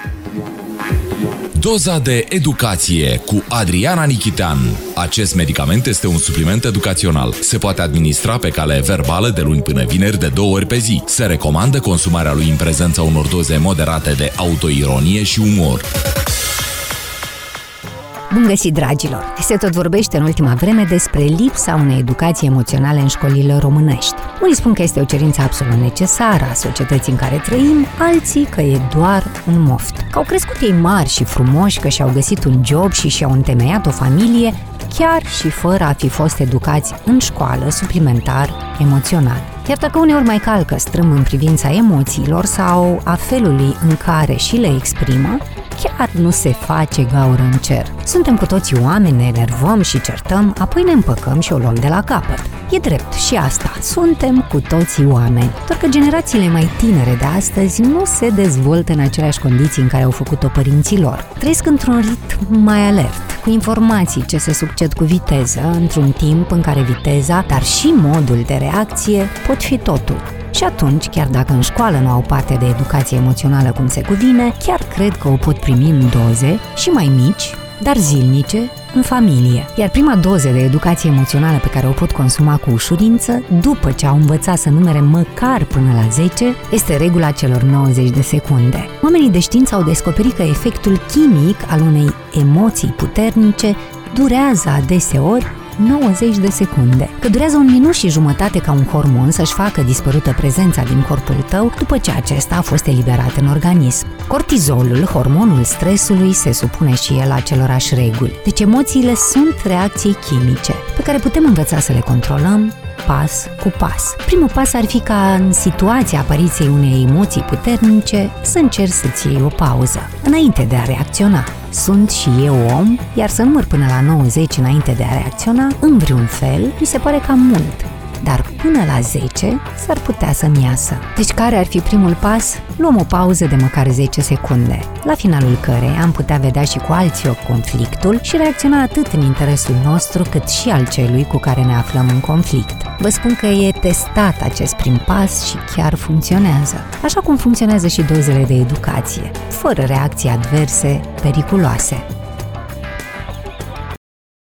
Doza de educație cu Adriana Nichitean. Acest medicament este un supliment educațional. Se poate administra pe cale verbală de luni până vineri de 2 ori pe zi. Se recomandă consumarea lui în prezența unor doze moderate de autoironie și umor. Bun găsit, dragilor! Se tot vorbește în ultima vreme despre lipsa unei educații emoționale în școlile românești. Unii spun că este o cerință absolut necesară a societății în care trăim, alții că e doar un moft. Că au crescut ei mari și frumoși, că și-au găsit un job și și-au întemeiat o familie, chiar și fără a fi fost educați în școală suplimentar emoțional. Iar dacă uneori mai calcă strâmb în privința emoțiilor sau a felului în care și le exprimă, chiar nu se face gaură în cer. Suntem cu toții oameni, ne enervăm și certăm, apoi ne împăcăm și o luăm de la capăt. E drept și asta, suntem cu toții oameni. Doar că generațiile mai tinere de astăzi nu se dezvoltă în aceleași condiții în care au făcut-o părinții lor. Trăiesc într-un ritm mai alert, cu informații ce se succed cu viteză, într-un timp în care viteza, dar și modul de reacție pot fi totul. Și atunci, chiar dacă în școală nu au parte de educație emoțională cum se cuvine, chiar cred că o pot primi în doze și mai mici, dar zilnice, în familie. Iar prima doză de educație emoțională pe care o pot consuma cu ușurință, după ce au învățat să numere măcar până la 10, este regula celor 90 de secunde. Oamenii de știință au descoperit că efectul chimic al unei emoții puternice durează adeseori 90 de secunde, că durează 1 minut și jumătate ca un hormon să-și facă dispărută prezența din corpul tău după ce acesta a fost eliberat în organism. Cortizolul, hormonul stresului, se supune și el acelorași reguli. Deci emoțiile sunt reacții chimice pe care putem învăța să le controlăm pas cu pas. Primul pas ar fi ca în situația apariției unei emoții puternice să încerci să-ți iei o pauză, înainte de a reacționa. Sunt și eu om, iar să număr până la 90 înainte de a reacționa, în vreun fel, mi se pare cam mult. Dar până la 10 s-ar putea să-mi iasă. Deci care ar fi primul pas? Luăm o pauză de măcar 10 secunde, la finalul căreia am putea vedea și cu alții conflictul și reacționa atât în interesul nostru cât și al celui cu care ne aflăm în conflict. Vă spun că e testat acest prim pas și chiar funcționează. Așa cum funcționează și dozele de educație, fără reacții adverse periculoase.